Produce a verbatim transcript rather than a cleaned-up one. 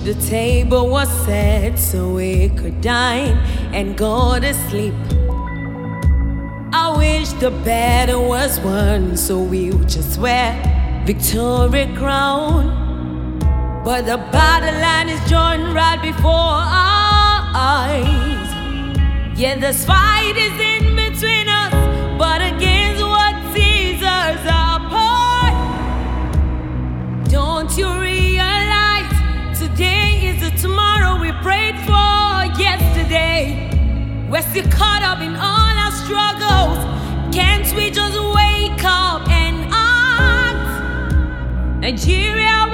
the table was set so we could dine and go to sleep. I wish the battle was won so we would just wear victory crown. But the battle line is drawn right before our eyes. Yeah, this fight is in between us, but against what sees us apart. Don't you realize today is the tomorrow we prayed for yesterday? We're still caught up in all our struggles. Can't we just wake up and act? Nigeria